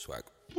Swag.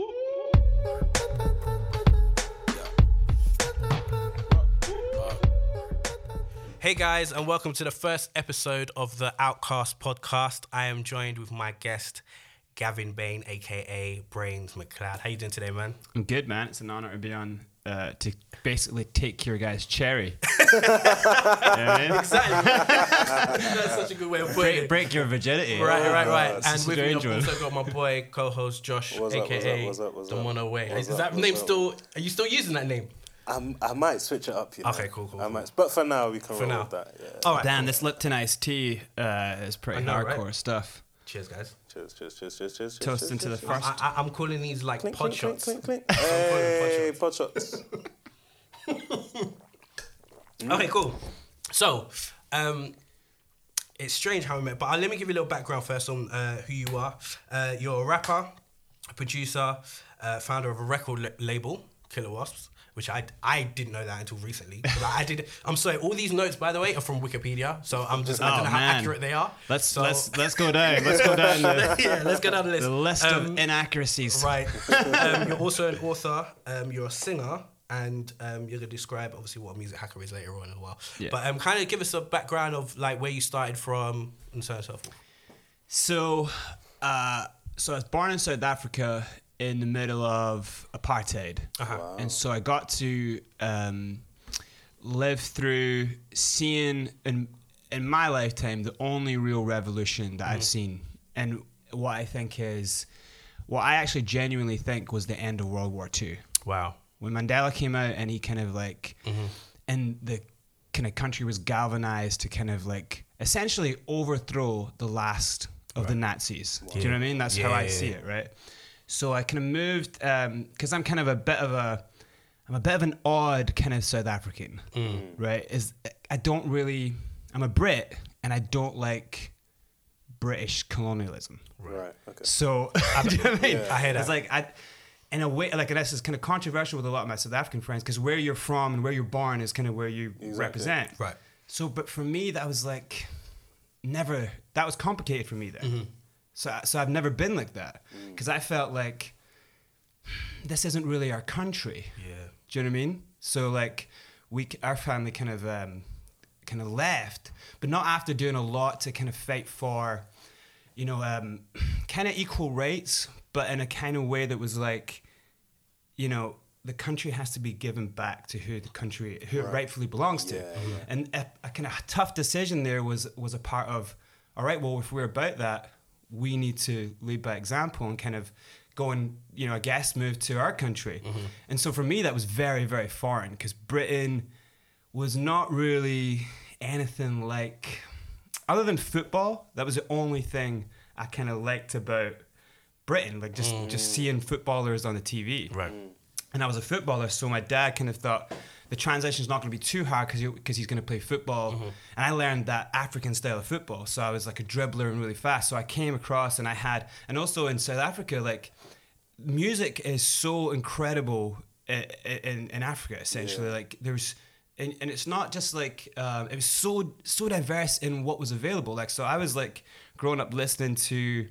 Hey guys, and welcome to the first episode of the Outcast podcast. I am joined with my guest, Gavin Bain, aka Brains McLeod. How you doing today, man? I'm good, man. It's an honor to be on to basically take your guys' cherry. Exactly. That's such a good way of putting it. Break your virginity. Right. It's And a with me, strange I've one. also got my boy, co-host Josh, aka The One Away. Is that name still? Are you still using that name? I might switch it up. You know? Okay, cool. I might, but for now we can roll now. with that. Yeah. All right. Damn, this Lipton iced tea is pretty I know, hardcore right? stuff. Cheers, guys. Cheers. Toast into the first. I'm calling these like Clink, pod clink, shots. clink, clink, I'm clink. calling them Hey, pod shots. Okay, cool. So, it's strange how we met, but let me give you a little background first on who you are. You're a rapper, a producer, founder of a record label, Killer Wasps, which I didn't know that until recently. I'm sorry, all these notes, by the way, are from Wikipedia, so I don't know how man. accurate they are. Let's go down. Let's go down Let's go down the list. the list of inaccuracies. Right. You're also an author. You're a singer. And you're going to describe, obviously, what a music hacker is later on as well. Yeah. But kind of give us a background of like where you started from and so on and so forth. So I was born in South Africa in the middle of apartheid. Wow. And so I got to live through seeing in my lifetime the only real revolution that I've seen, and what I actually genuinely think was the end of World War II. Wow. When Mandela came out and he kind of like, and the kind of country was galvanized to kind of like essentially overthrow the last of the Nazis. Do you know what I mean? That's how I see it, right? So I kind of moved because I'm kind of a bit of an odd kind of South African, right? I'm a Brit and I don't like British colonialism. Right. Okay. So do you know what I mean? I hear that. It's like in a way, like this is kind of controversial with a lot of my South African friends because where you're from and where you're born is kind of where you represent. Right. So, but for me, that was like that was complicated for me then. So I've never been like that because I felt like this isn't really our country. Yeah. Do you know what I mean? So like our family kind of left, but not after doing a lot to kind of fight for, kind of equal rights, but in a kind of way that was like, the country has to be given back to who it rightfully belongs to. Yeah. And a kind of tough decision there was a part of, all right, well, if we're about that, we need to lead by example and kind of go and, I guess, move to our country. And so for me, that was very, very foreign because Britain was not really anything like, other than football, that was the only thing I kind of liked about Britain, like just seeing footballers on the TV. Right. And I was a footballer, so my dad kind of thought the transition's not going to be too hard because he's going to play football. And I learned that African style of football, so I was like a dribbler and really fast. So I came across and also in South Africa, like music is so incredible in Africa, essentially. Like there's, and it's not just like, it was so diverse in what was available. Like, so I was like growing up listening to,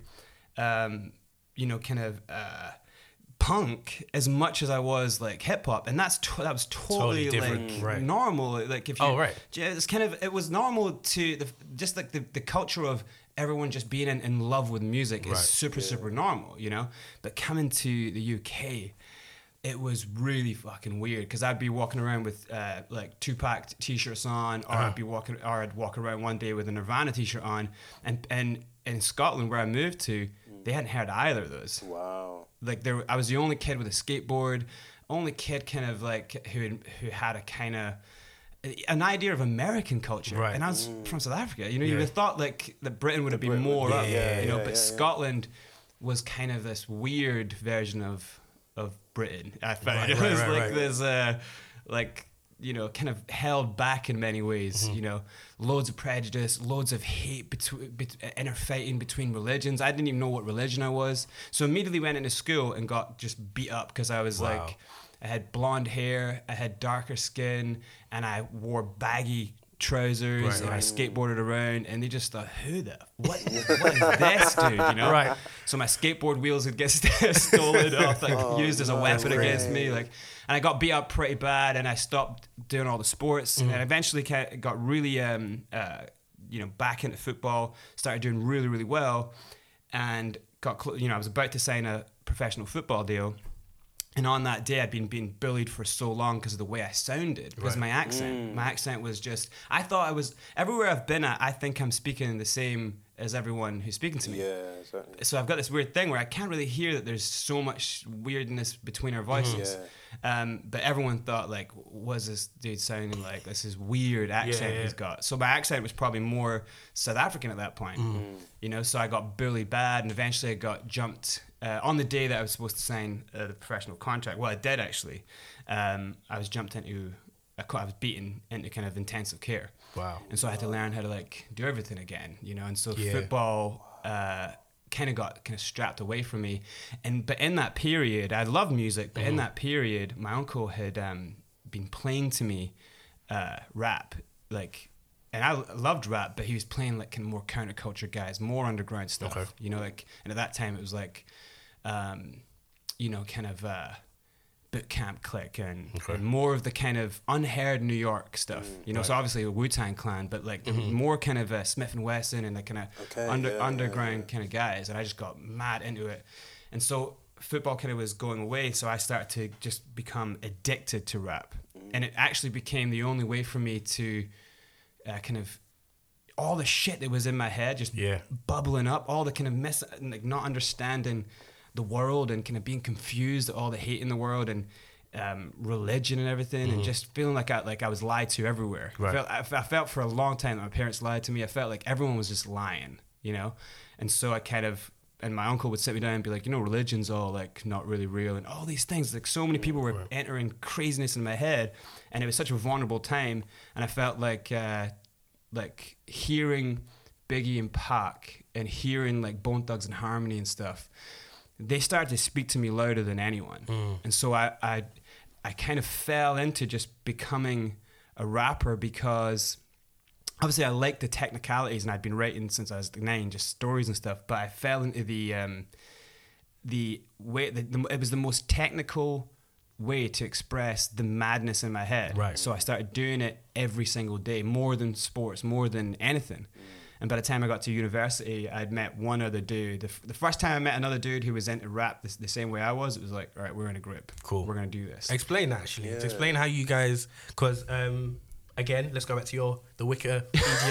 punk as much as I was like hip hop, and that was totally different, like right. normal. Like if you, right. It's kind of, it was normal to just like the culture of everyone just being in love with music is super normal, But coming to the UK, it was really fucking weird because I'd be walking around with like Tupac t-shirts on, or I'd walk around one day with a Nirvana t-shirt on, and in Scotland where I moved to, they hadn't heard either of those. Wow. Like I was the only kid with a skateboard, only kid kind of like who had a kind of an idea of American culture. Right. And I was from South Africa. You would have thought like that Britain would have been more up. But Scotland was kind of this weird version of Britain. I found it was this kind of held back in many ways. Loads of prejudice, loads of hate, inner fighting between religions. I didn't even know what religion I was, so immediately went into school and got just beat up because I was like, I had blonde hair, I had darker skin, and I wore baggy trousers, Right, and I right. skateboarded around, and they just thought, what is this dude, you know? Right. So my skateboard wheels would get stolen off, like used as a weapon against me, like, and I got beat up pretty bad, and I stopped doing all the sports, and eventually got really, back into football, started doing really, really well, and I was about to sign a professional football deal. And on that day, I'd been being bullied for so long because of the way I sounded, because Right. my accent was just, I thought I was, everywhere I've been at, I think I'm speaking the same as everyone who's speaking to me. Yeah, exactly. So I've got this weird thing where I can't really hear that there's so much weirdness between our voices. But everyone thought, like, what's this dude sounding like? This is weird accent he's got. So my accent was probably more South African at that point. You know, so I got bullied bad, and eventually I got jumped on the day that I was supposed to sign the professional contract. Well, I did actually. I was jumped into, I was beaten into kind of intensive care. Wow. And so I had to learn how to like do everything again, you know. And so Yeah. football kind of got strapped away from me. But in that period, I loved music. But in that period, my uncle had been playing to me rap, like, and I loved rap. But he was playing like kind of more counterculture guys, more underground stuff, Okay. you know. Like, and at that time, it was like, kind of. Boot Camp Click and more of the kind of unheard New York stuff, you know. So obviously a Wu-Tang Clan, but like more kind of Smith and Wesson and the kind of underground kind of guys. And I just got mad into it, and so football kind of was going away. So I started to just become addicted to rap, and it actually became the only way for me to kind of all the shit that was in my head just bubbling up, all the kind of not understanding the world and kind of being confused at all the hate in the world and religion and everything, and just feeling like I was lied to everywhere. Right. I felt for a long time that my parents lied to me. I felt like everyone was just lying, you know? And so I kind of, and my uncle would sit me down and be like, you know, religion's all like not really real and all these things. Like so many people were entering craziness in my head, and it was such a vulnerable time. And I felt like hearing Biggie and Pac and hearing like Bone Thugs and Harmony and stuff, they started to speak to me louder than anyone. And so I kind of fell into just becoming a rapper because obviously I liked the technicalities, and I'd been writing since I was 9, just stories and stuff, but I fell into the way it was the most technical way to express the madness in my head. Right. So I started doing it every single day, more than sports, more than anything. And by the time I got to university, I'd met one other dude. The first time I met another dude who was into rap the same way I was, it was like, all right, we're in a group. Cool. We're going to do this. Explain that, actually. Explain how you guys, because again, let's go back to the Wikipedia.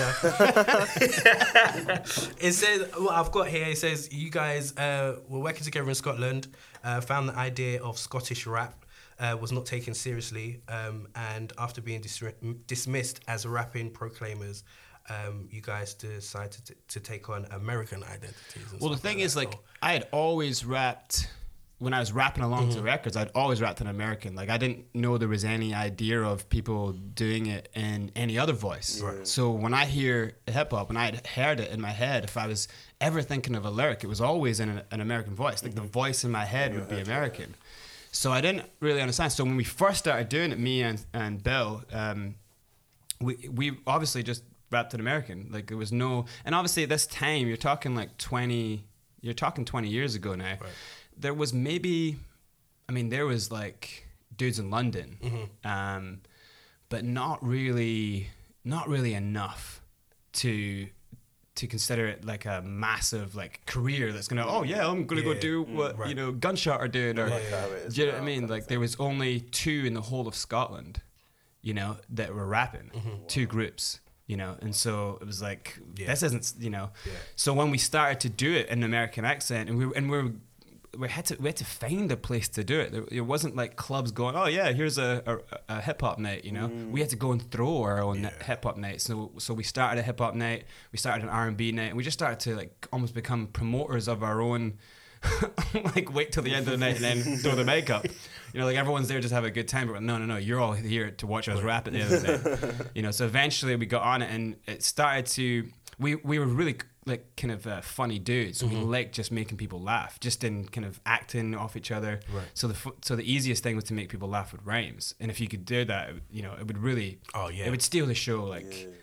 It says, what I've got here, it says you guys were working together in Scotland, found the idea of Scottish rap was not taken seriously, and after being dismissed as rapping proclaimers, you guys decided to take on American identities. And Well, the stuff thing like is, that. like, I had always rapped, when I was rapping along to records, I'd always rapped in American. Like, I didn't know there was any idea of people doing it in any other voice. Right. So when I hear hip hop, and I had heard it in my head, if I was ever thinking of a lyric, it was always in an American voice. Like, the voice in my head would be American. So I didn't really understand. So when we first started doing it, me and Bill, we obviously just rapped in American. Like, there was no, and obviously at this time, you're talking 20 years ago now. Right. There was maybe, there was like dudes in London, but not really enough to consider it like a massive like career that's gonna, I'm gonna go do what Gunshot are doing, or do you know what I mean? Like, there was only 2 in the whole of Scotland, you know, that were rapping, 2 groups. You know, and so it was like, this isn't, you know. Yeah. So when we started to do it in an American accent, and we had to find a place to do it. It wasn't like clubs going, here's a hip hop night, you know. We had to go and throw our own hip hop night. So we started a hip hop night, we started an R&B night, and we just started to like almost become promoters of our own. Like, wait till the end of the night and then throw the makeup. You know, like, everyone's there just to have a good time, but no, you're all here to watch us rap at the end of the day. You know, so eventually we got on it, and it started to, we were really like kind of funny dudes. So we liked just making people laugh, just in kind of acting off each other. Right. So the easiest thing was to make people laugh with rhymes. And if you could do that, you know, it would really, it would steal the show. Like,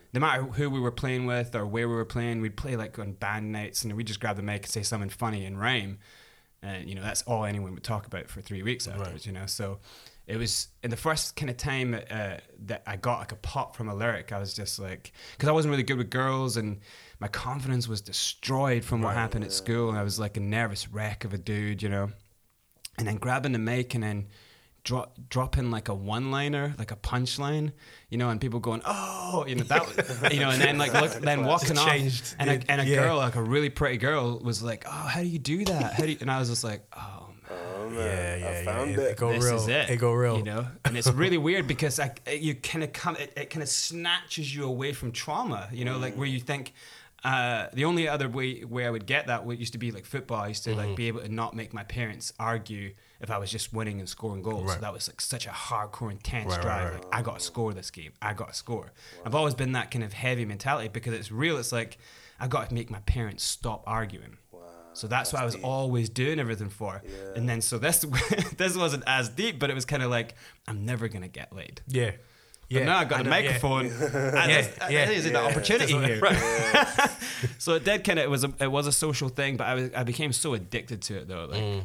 no matter who we were playing with or where we were playing, we'd play like on band nights, and we'd just grab the mic and say something funny and rhyme, and you know that's all anyone would talk about for 3 weeks afterwards. You know, so it was in the first kind of time that I got like a pop from a lyric. I was just like, because I wasn't really good with girls, and my confidence was destroyed from what happened at school, and I was like a nervous wreck of a dude, you know. And then grabbing the mic and then dropping like a one-liner, like a punchline, you know, and people going, oh, you know, that was, you know, and then like then walking off, and a girl, like a really pretty girl, was like, oh, how do you do that? How do you? And I was just like, oh man. I found it. This is it. It go real. You know, and it's really weird because it kind of snatches you away from trauma. You know, like where you think. The only other way I would get that used to be like football. I used to like be able to not make my parents argue if I was just winning and scoring goals. Right. So that was like such a hardcore, intense Right, drive. right, Like I got to score this game. I got to score. Wow. I've always been that kind of heavy mentality because it's real. It's like I got to make my parents stop arguing. Wow. So that's what I was always doing everything for. Yeah. And then so this wasn't as deep, but it was kind of like I'm never gonna get laid. Yeah. But now I got a microphone. There's an opportunity here. Right. So it did kind of it was a social thing, but I became so addicted to it though. Like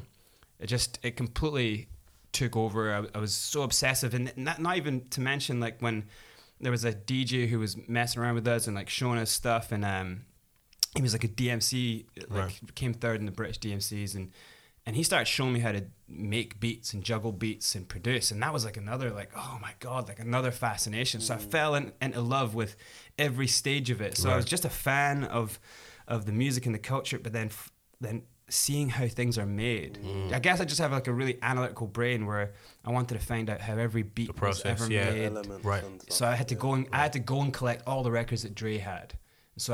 it completely took over. I was so obsessive, and not even to mention like when there was a DJ who was messing around with us and like showing us stuff, and he was like a DMC, like came third in the British DMCs, and he started showing me how to make beats and juggle beats and produce. And that was like another, like, oh my God, like another fascination. So I fell into love with every stage of it. So I was just a fan of the music and the culture, but then seeing how things are made. I guess I just have like a really analytical brain where I wanted to find out how every beat was ever made. Right. So I had to go and collect all the records that Dre had. So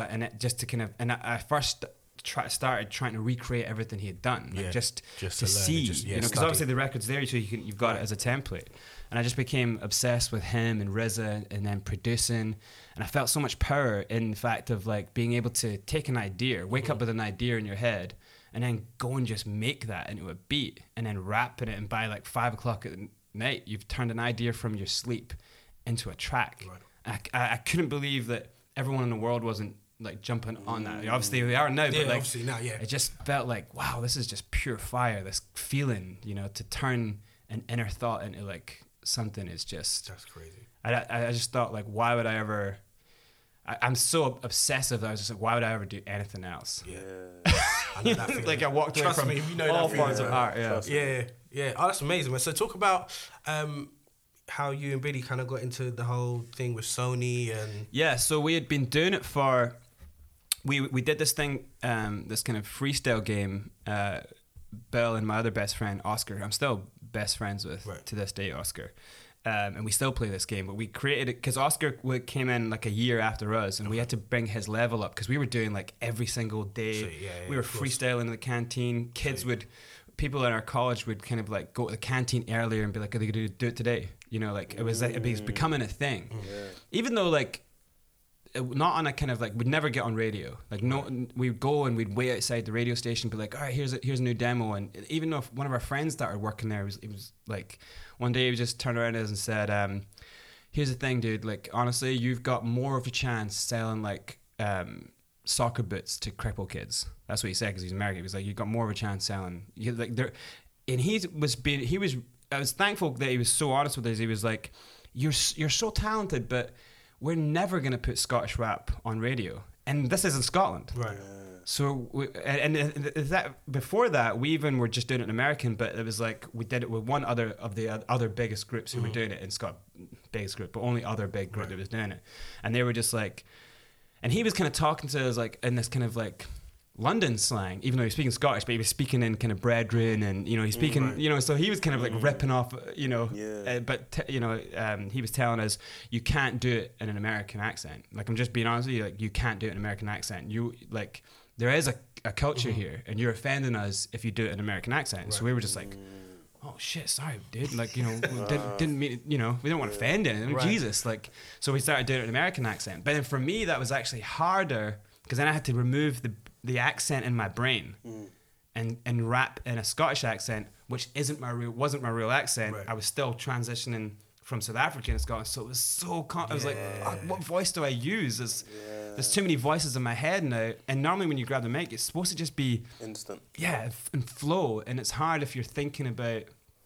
I first started trying to recreate everything he had done, like just to see, you know, because obviously the record's there, so you've got it as a template. And I just became obsessed with him and RZA, and then producing. And I felt so much power in the fact of like being able to take an idea, wake up with an idea in your head, and then go and just make that into a beat, and then rap in it. And by like 5 o'clock at night, you've turned an idea from your sleep into a track. Right. I couldn't believe that everyone in the world wasn't like jumping on that. Obviously they are now, but like obviously now, it just felt like, wow, this is just pure fire. This feeling, you know, to turn an inner thought into like something is just, that's crazy. I just thought like, why would I ever? I'm so obsessive that I was just like, why would I ever do anything else? Yeah, I know that feeling. Like I walked away from all forms of art. Yeah. Oh, that's amazing, man. So talk about how you and Billy kind of got into the whole thing with Sony and so we had been doing it for. We did this thing, this kind of freestyle game. Bill and my other best friend Oscar, I'm still best friends with to this day, Oscar, and we still play this game. But we created it because Oscar came in like a year after us, and we had to bring his level up because we were doing like every single day. We were freestyling in the canteen. People in our college would kind of like go to the canteen earlier and be like, "Are they going to do it today?" You know, like it was becoming a thing, even though like. Not on a kind of like we'd never get on radio. Like we'd go and we'd wait outside the radio station, be like, all right, here's a new demo. And even though one of our friends started working there, it was like one day he just turned around to us and said, "Here's the thing, dude. Like honestly, you've got more of a chance selling like soccer boots to crippled kids." That's what he said because he's American. He was like, "You've got more of a chance selling." I was thankful that he was so honest with us. He was like, "You're so talented, but." We're never going to put Scottish rap on radio. And this is in Scotland. Right. So, before that, we even were just doing it in American, but it was like, we did it with one other of the other biggest groups who were doing it in Scotland. Biggest group, but only other big group that was doing it. And they were just like, and he was kind of talking to us like, in this kind of like, London slang, even though he was speaking Scottish, but he was speaking in kind of brethren, and you know he's speaking, you know, so he was kind of like ripping off, you know, he was telling us you can't do it in an American accent. Like I'm just being honest with you, like you can't do it in an American accent. You like there is a culture here, and you're offending us if you do it in an American accent. Right. So we were just like, oh shit, sorry, dude. Like you know, didn't mean, you know, we don't want to offend anyone. Right. Jesus, like so we started doing it in an American accent. But then for me that was actually harder because then I had to remove the accent in my brain and rap in a Scottish accent, which wasn't my real accent. Right. I was still transitioning from South Africa and Scotland. So it was so I was like, fuck, what voice do I use? There's too many voices in my head now. And normally when you grab the mic, it's supposed to just be instant. Yeah, and flow. And it's hard if you're thinking about,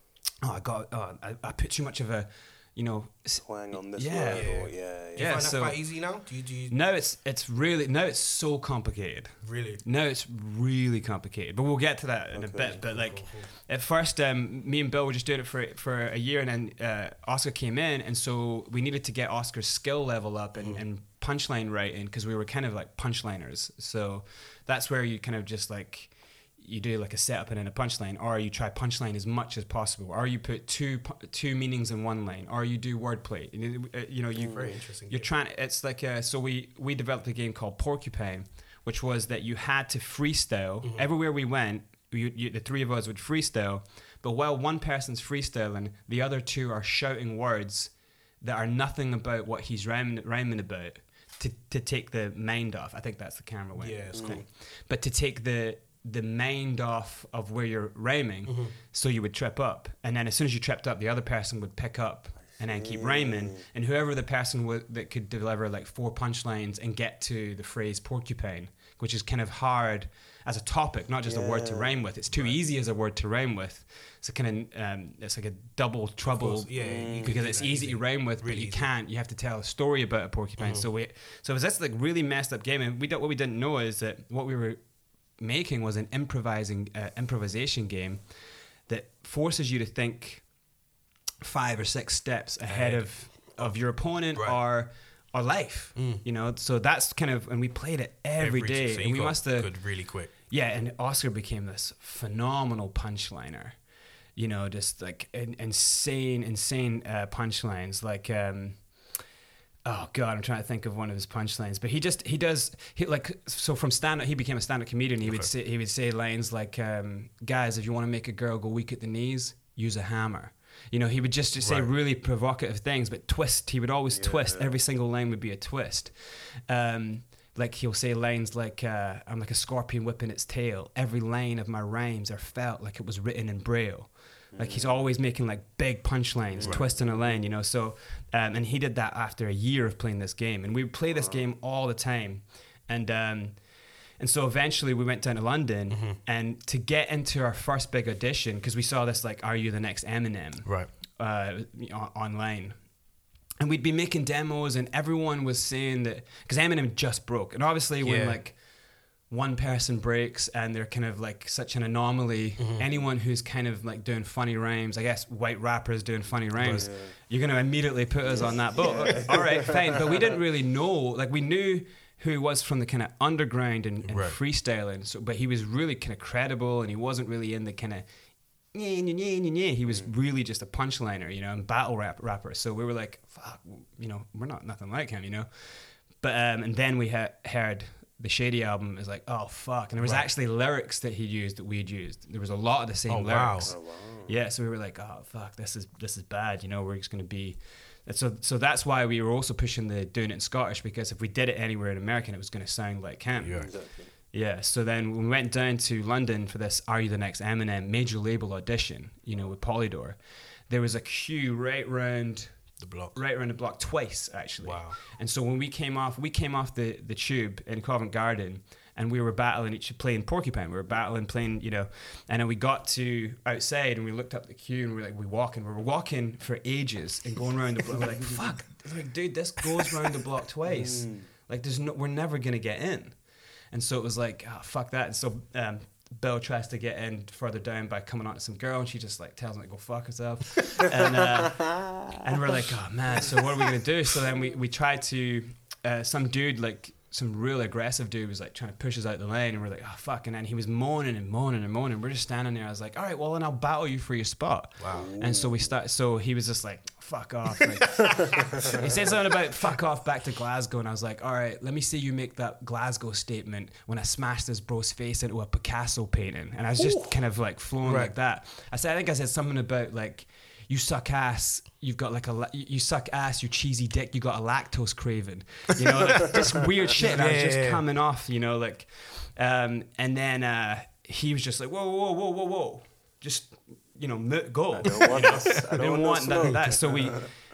I put too much of a, Twang on this Yeah. word. Or, Do you Yeah, find that so- quite easy now? Do you No, it's so complicated. really? No, it's really complicated, but we'll get to that in a bit. But at first, me and Bill were just doing it for a year, and then Oscar came in, and so we needed to get Oscar's skill level up and punchline writing because we were kind of like punchliners. So that's where you kind of just like you do like a setup and then a punchline, or you try punchline as much as possible, or you put two meanings in one line, or you do wordplay. Very interesting. You're trying. It's like so we developed a game called Porcupine, which was that you had to freestyle everywhere we went. The three of us would freestyle, but while one person's freestyling, the other two are shouting words that are nothing about what he's rhyming about to take the mind off. I think that's the camera went. Yeah, it's cool. But to take the mind off of where you're rhyming, so you would trip up, and then as soon as you tripped up, the other person would pick up and then keep rhyming, and whoever the person that could deliver like 4 punchlines and get to the phrase porcupine, which is kind of hard as a topic, not just a word to rhyme with. It's too easy as a word to rhyme with. It's a kind of it's like a double trouble, because it's easy to rhyme with, Really but you easy. can't. You have to tell a story about a porcupine. So it was this like really messed up game, and what we didn't know is that what we were making was an improvisation game that forces you to think 5 or 6 steps ahead of your opponent or life. So that's kind of, and we played it every day, So and we must have good really quick. yeah, and Oscar became this phenomenal punchliner, just like insane punchlines, like oh God, I'm trying to think of one of his punchlines, but from stand-up, he became a stand-up comedian. He would say lines like, guys, if you want to make a girl go weak at the knees, use a hammer. He would just say really provocative things, but twist. He would always twist. Every single line would be a twist. Like he'll say lines like, I'm like a scorpion whipping its tail. Every line of my rhymes are felt like it was written in Braille. Like he's always making like big punchlines, twisting a line, So, and he did that after a year of playing this game, and we would play this game all the time, and so eventually we went down to London, and to get into our first big audition, because we saw this like, are you the next Eminem? Right. Online. And we'd be making demos, and everyone was saying that, because Eminem just broke, and obviously when like one person breaks and they're kind of like such an anomaly, anyone who's kind of like doing funny rhymes, I guess white rappers doing funny rhymes, you're going to immediately put us on that boat. All right, fine. But we didn't really know, like we knew who he was from the kind of underground and freestyling, but he was really kind of credible, and he wasn't really in the kind of he was really just a punchliner, and battle rapper. So we were like, fuck, we're not nothing like him, But and then we heard the Shady album is like, oh fuck, and there was actually lyrics that he used that we had used. There was a lot of the same lyrics. Wow. Yeah, so we were like, oh fuck, this is bad. We're just gonna be. So that's why we were also pushing the doing it in Scottish, because if we did it anywhere in American, it was gonna sound like him. Yeah. Exactly. Yeah, so then when we went down to London for this Are You the Next Eminem major label audition, with Polydor, there was a queue right round The block. the block twice, actually. Wow. And so when we came off the tube in Covent Garden, and we were battling playing Porcupine. We were playing, and then we got to outside and we looked up the queue and we were walking for ages and going around the block. We're like, fuck, like, dude, this goes around the block twice. Like, we're never going to get in. And so it was like, oh, fuck that. And so Bill tries to get in further down by coming on to some girl, and she just like tells him to go fuck herself. And we're like, oh man, so what are we gonna do? So then we tried to some dude, like some real aggressive dude, was like trying to push us out the lane, and we're like, oh fuck. And then he was moaning and moaning and moaning. We're just standing there. I was like, all right, well then I'll battle you for your spot. Wow. And so so he was just like, fuck off. Like, he said something about fuck off back to Glasgow, and I was like, all right, let me see you make that Glasgow statement when I smashed this bro's face into a Picasso painting. And I was just kind of like flowing like that. I think I said something about like, you suck ass, you've got like you suck ass, you cheesy dick, you got a lactose craving, like this weird shit. And I was just coming off, like, and then he was just like, whoa, just, go. I don't want I didn't want that. So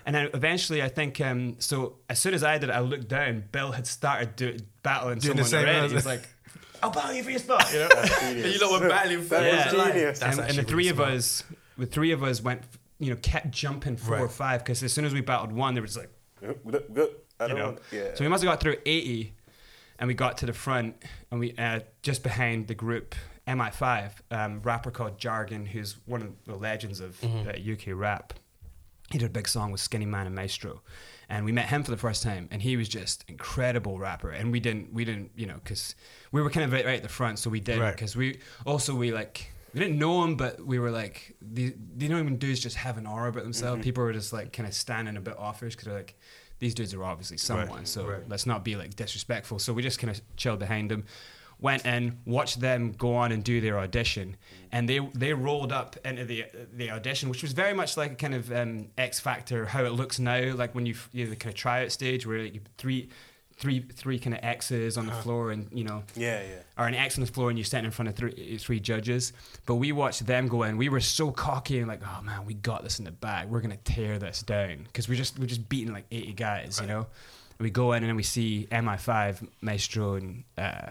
And then eventually, I think, so as soon as I did it, I looked down. Bill had started battling Doing someone the same already. He's like, I'll battle you for your spot. You know? You lot were battling for That was it. genius. And the actually three really of smart. us, the three of us went, kept jumping 4 or Right. 5 because as soon as we battled one, there was like, Good. I you don't know. want. Yeah. So we must have got through 80, and we got to the front, and we just behind the group MI5, rapper called Jargon, who's one of the legends of UK rap. He did a big song with Skinny Man and Maestro, and we met him for the first time, and he was just incredible rapper. And we didn't, because we were kind of right at the front, so we did Right. because we didn't know him, but we were like, they don't even dudes just have an aura about themselves. People were just like kind of standing a bit offish because they're like, these dudes are obviously someone, so let's not be like disrespectful. So we just kind of chilled behind them, went in, watched them go on and do their audition, and they rolled up into the audition, which was very much like a kind of X Factor, how it looks now, like when the kind of tryout stage where like three kind of X's on the floor, and or an X on the floor, and you stand in front of three judges. But we watched them go in. We were so cocky and like, oh man, we got this in the bag. We're gonna tear this down because we're just beating like 80 guys, you know. And we go in and we see MI5, Maestro, and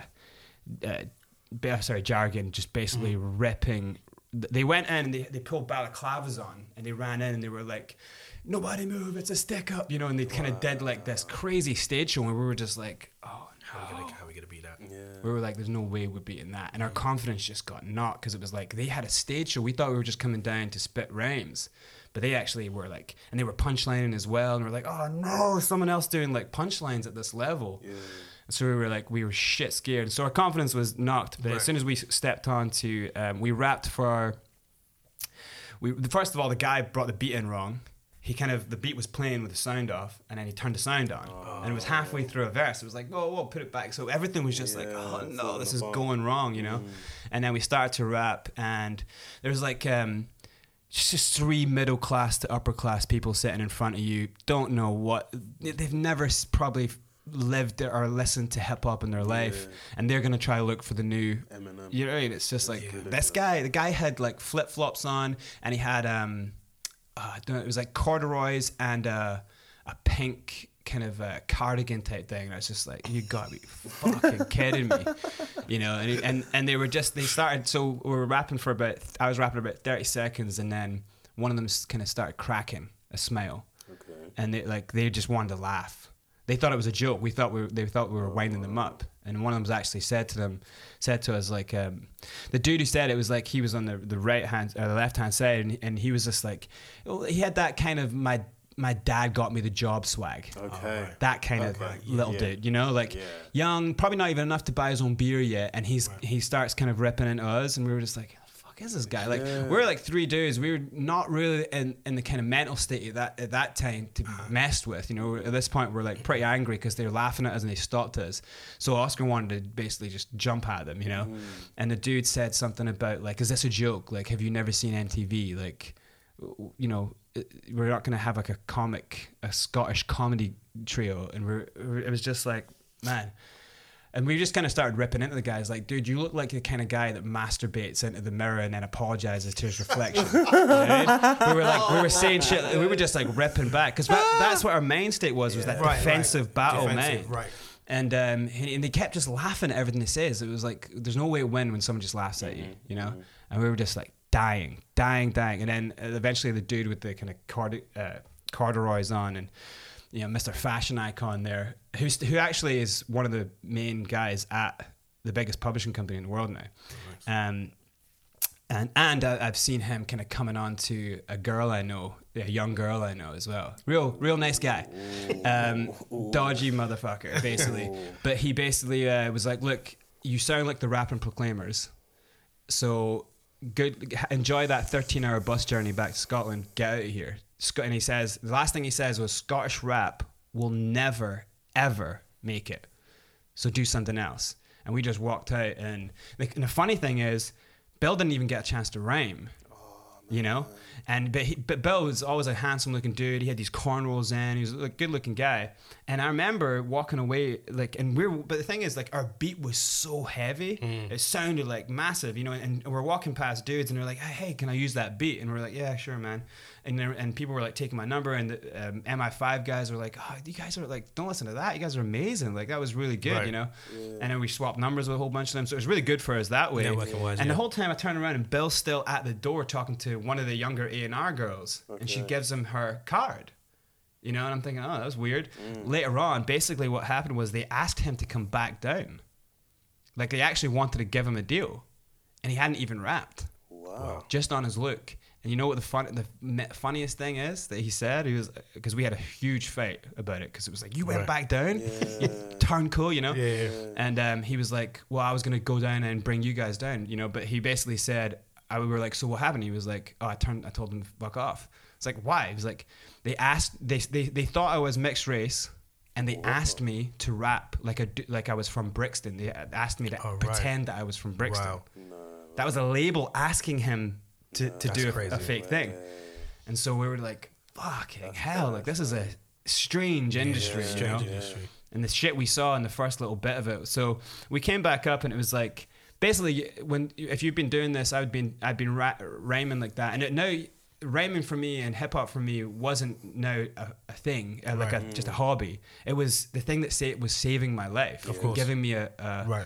Jargon just basically ripping. They went in and they pulled balaclavas on and they ran in and they were like, nobody move, it's a stick up, and they kind of did like this crazy stage show, and we were just like, oh no, How are we gonna beat that? Yeah. we were like, there's no way we're beating that, and our confidence just got knocked because it was like they had a stage show. We thought we were just coming down to spit rhymes, but they actually were like, and they were punchlining as well, and we're like, oh no, someone else doing like punchlines at this level. Yeah. So we were shit scared. So our confidence was knocked. But as soon as we stepped on to, we rapped for first of all, the guy brought the beat in wrong. The beat was playing with the sound off, and then he turned the sound on. And it was halfway through a verse. It was like, whoa, put it back. So everything was just like, oh no, this is going wrong, And then we started to rap, and there was like, just 3 middle class to upper class people sitting in front of you, don't know what, they've never probably lived or listened to hip hop in their life, and they're gonna try to look for the new Eminem. You know, it's just like this guy. The guy had like flip flops on, and he had I don't know, it was like corduroys and a pink kind of cardigan type thing. And I was just like, you gotta be fucking kidding me, And they started. So we were rapping I was rapping about 30 seconds, and then one of them kind of started cracking a smile, and they just wanted to laugh. They thought it was a joke. They thought we were winding them up. And one of them actually said to us like, the dude who said it was like he was on the right hand or the left hand side, and he was just like, he had that kind of my dad got me the job swag. Okay. That kind of little dude, young, probably not even enough to buy his own beer yet, and he starts kind of ripping into us, and we were just like, is this guy we're like 3 dudes. We were not really in the kind of mental state at that time to be messed with. At this point we're like pretty angry because they're laughing at us and they stopped us. So Oscar wanted to basically just jump at them, and the dude said something about like, is this a joke? Like, have you never seen MTV? Like, we're not gonna have like a Scottish comedy trio, and it was just like, man. And we just kind of started ripping into the guys like, dude, you look like the kind of guy that masturbates into the mirror and then apologizes to his reflection. We were saying shit. We were just like ripping back because that's what our main state was that defensive battle, man. Right. And they kept just laughing at everything they says. It was like, there's no way to win when someone just laughs at you, And we were just like dying. And then eventually the dude with the kind of corduroys on and, Mr. Fashion Icon there, who actually is one of the main guys at the biggest publishing company in the world now. Nice. And I've seen him kind of coming on to a girl I know, a young girl I know as well. Real nice guy. Dodgy motherfucker, basically. But he basically was like, look, you sound like the Rapping Proclaimers. So good, enjoy that 13-hour bus journey back to Scotland. Get out of here. And he says, the last thing he says was, Scottish rap will never, ever make it. So do something else. And we just walked out. And the funny thing is, Bill didn't even get a chance to rhyme. you know. And but Bill was always a handsome looking dude. He had these cornrows in. He was a good looking guy. And I remember walking away but the thing is, like, our beat was so heavy, it sounded like massive, you know. And we're walking past dudes, and they're like, "Hey, can I use that beat?" And we're like, "Yeah, sure, man." And people were like taking my number, and the MI5 guys were like, "Oh, you guys are like, don't listen to that. You guys are amazing. Like, that was really good, you know." Yeah. And then we swapped numbers with a whole bunch of them, so it was really good for us that way. And the whole time I turned around, and Bill's still at the door talking to one of the younger A&R girls, and she gives him her card, you know. And I'm thinking, oh, that was weird. Later on, basically what happened was they asked him to come back down. Like, they actually wanted to give him a deal, and he hadn't even rapped. Wow. Just on his look. And you know what the funniest thing is that he said? He was, because we had a huge fight about it, because it was like, you went back down, you turned cool, you know. And he was like, well, I was gonna go down and bring you guys down, you know. But he basically said, we were like, so what happened? He was like, oh, I told them to fuck off. It's like, why? He was like, they thought I was mixed race, and they asked me to rap like I was from Brixton. They asked me to pretend that I was from Brixton. Wow. That was a label asking him to do a fake thing. And so we were like, fucking hell, like, this is a strange industry, you know? And the shit we saw in the first little bit of it. So we came back up, and it was like, basically, if you've been doing this, I'd been rhyming like that. And now rhyming for me and hip hop for me wasn't now a thing, just a hobby. It was the thing that was saving my life, of course, giving me a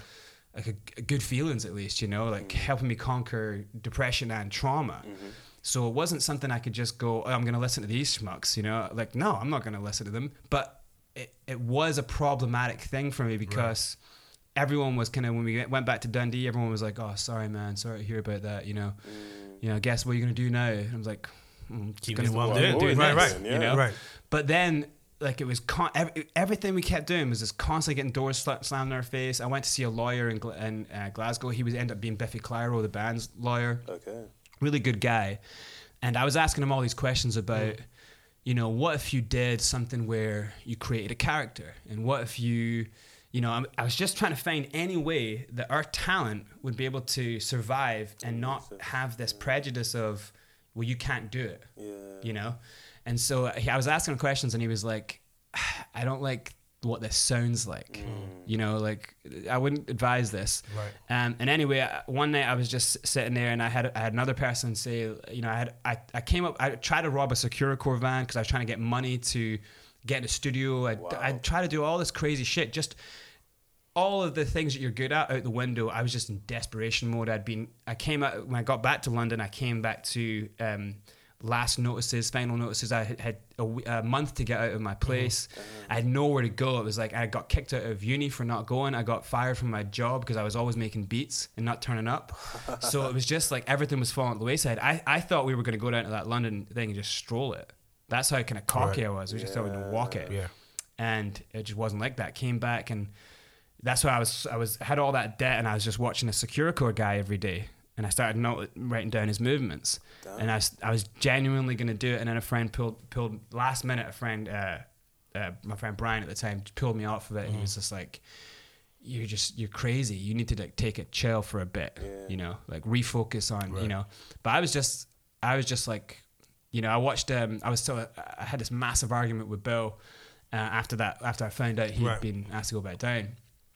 good feelings, at least, you know, like helping me conquer depression and trauma. So it wasn't something I could just go, oh, I'm going to listen to these schmucks, you know, like, no, I'm not going to listen to them. But it was a problematic thing for me, because everyone was kind of, when we went back to Dundee, everyone was like, oh, sorry, man, sorry to hear about that, you know. You know, guess what you're going to do now? And I was like, keep doing what I'm doing. You know? But then, like, it was everything we kept doing was just constantly getting doors slammed in our face. I went to see a lawyer in Glasgow. He ended up being Biffy Clyro, the band's lawyer. Really good guy. And I was asking him all these questions about, you know, what if you did something where you created a character? And what if you know, I was just trying to find any way that our talent would be able to survive and not have this prejudice of, well, you can't do it, you know? And so I was asking him questions, and he was like, I don't like what this sounds like, you know, like, I wouldn't advise this. And anyway, one night I was just sitting there, and I had another person say, you know, I tried to rob a Securicore van because I was trying to get money to get in a studio. I'd try to do all this crazy shit, just all of the things that you're good at out the window. I was just in desperation mode. I came out, when I got back to London, I came back to final notices. I had a month to get out of my place. I had nowhere to go. It was like I got kicked out of uni for not going. I got fired from my job because I was always making beats and not turning up. So it was just like everything was falling to the wayside. I thought we were going to go down to that London thing and just stroll it. That's how kind of cocky I was. We just thought we'd walk it. And it just wasn't like that. Came back, and that's why I had all that debt, and I was just watching a Securicore guy every day. And I started writing down his movements. Damn. And I was genuinely going to do it. And then a friend pulled last minute, my friend Brian at the time pulled me off of it. And he was just like, you're crazy. You need to like take a chill for a bit, you know, like refocus on, you know. But I was just like, you know, I watched, I had this massive argument with Bill after I found out he'd been asked to go back down.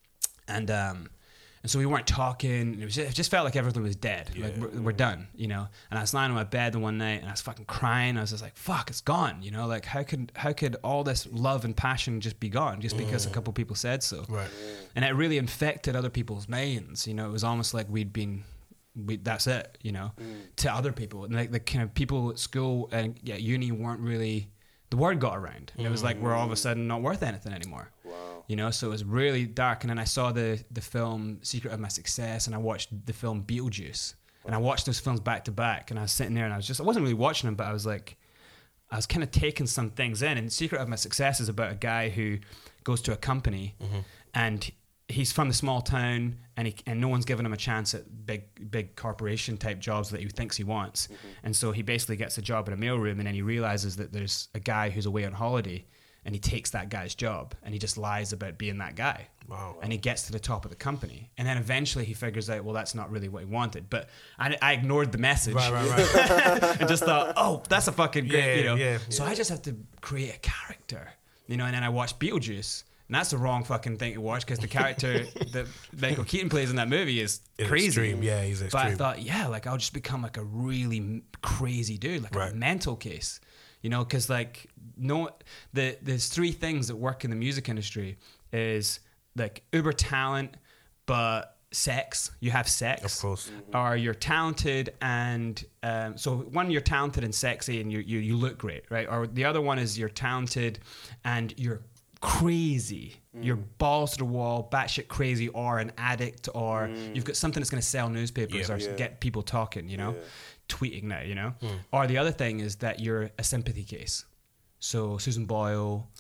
And so we weren't talking. It just felt like everything was dead. Like we're done, you know. And I was lying on my bed the one night, and I was fucking crying. I was just like, "Fuck, it's gone," you know. Like how could all this love and passion just be gone just because a couple people said so? And it really infected other people's minds. You know, it was almost like that's it, you know, to other people. And like the kind of people at school and uni weren't really. The word got around, and it was like we're all of a sudden not worth anything anymore. You know, so it was really dark. And then I saw the film Secret of My Success, and I watched the film Beetlejuice, and I watched those films back to back. And I was sitting there, and I wasn't really watching them, but I was kind of taking some things in. And Secret of My Success is about a guy who goes to a company, and he's from the small town, and no one's giving him a chance at big corporation type jobs that he thinks he wants. And so he basically gets a job in a mailroom, and then he realizes that there's a guy who's away on holiday. and he takes that guy's job and he just lies about being that guy. Wow. And he gets to the top of the company. And then eventually he figures out, well, that's not really what he wanted. But I ignored the message. Right. And just thought, oh, that's a fucking great, Yeah. So I just have to create a character, and then I watched Beetlejuice. And that's the wrong fucking thing to watch because the character that Michael Keaton plays in that movie is crazy. Extreme. Yeah, he's extreme. But I thought, yeah, like I'll just become like a really crazy dude, like a mental case, because like there's three things that work in the music industry is like uber talent, but sex. You have sex, of course, or you're talented and so one, you're talented and sexy and you look great, right? Or the other one is you're talented and you're crazy, you're balls to the wall, batshit crazy, or an addict, or you've got something that's going to sell newspapers or get people talking, tweeting now, or the other thing is that you're a sympathy case. So Susan Boyle,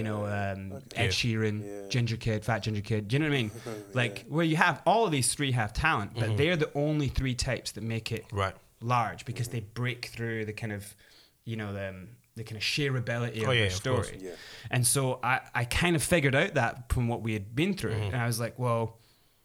Ed Sheeran, Ginger Kid, Fat Ginger Kid, do you know what I mean? Like where you have all of these three have talent, but they're the only three types that make it large because they break through the kind of, the kind of shareability of the story. Yeah. And so I kind of figured out that from what we had been through. And I was like, well,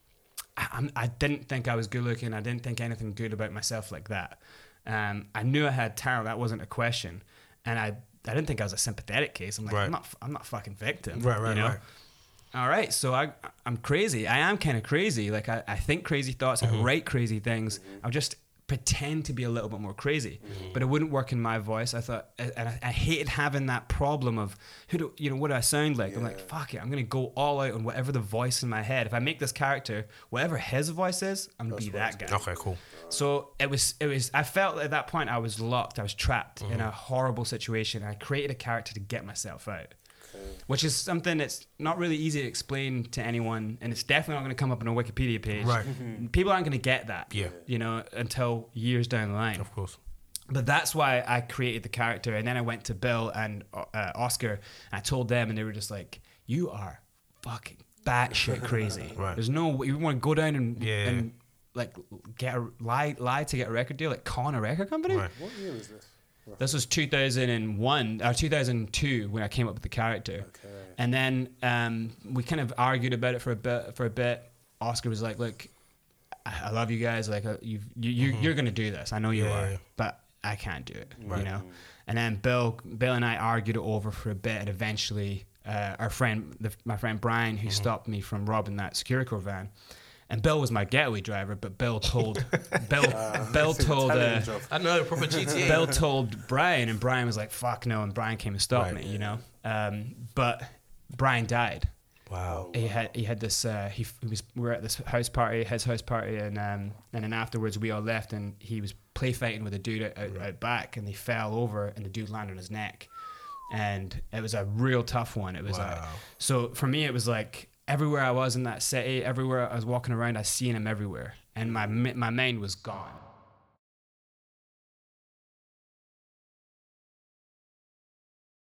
I didn't think I was good looking. I didn't think anything good about myself like that. I knew I had talent. That wasn't a question. And I didn't think I was a sympathetic case. I'm like, I'm not fucking victim. Right. All right. So I'm crazy. I am kind of crazy. Like I think crazy thoughts. I write crazy things. I'll just pretend to be a little bit more crazy, but it wouldn't work in my voice. I thought, and I hated having that problem of what do I sound like? I'm like, fuck it, I'm gonna go all out on whatever the voice in my head. If I make this character, whatever his voice is, I'm gonna be that guy. Okay, cool. So it was. I felt at that point I was locked. I was trapped in a horrible situation. I created a character to get myself out. Which is something that's not really easy to explain to anyone, and it's definitely not going to come up on a Wikipedia page. Right. People aren't going to get that, until years down the line. Of course. But that's why I created the character, and then I went to Bill and Oscar, and I told them, and they were just like, "You are fucking batshit crazy. Right. There's no, you want to go down and like get a lie to get a record deal, like con a record company." Right. What year was this? This was 2001 or 2002 when I came up with the character. Okay. And then we kind of argued about it for a bit. Oscar was like, "Look, I love you guys. Like you're going to do this. I know you are, but I can't do it." Right. And then Bill and I argued it over for a bit, and eventually my friend Brian, who stopped me from robbing that Securicore van. And Bill was my getaway driver, but Bill told I know, proper GTA. Bill told Brian, and Brian was like, "Fuck no!" And Brian came and stopped me, But Brian died. Wow. He had this. We were at this his house party, and then afterwards we all left, and he was play fighting with a dude out back, and they fell over, and the dude landed on his neck, and it was a real tough one. It was so for me, it was like. Everywhere I was in that city, everywhere I was walking around, I seen him everywhere. And my mind was gone.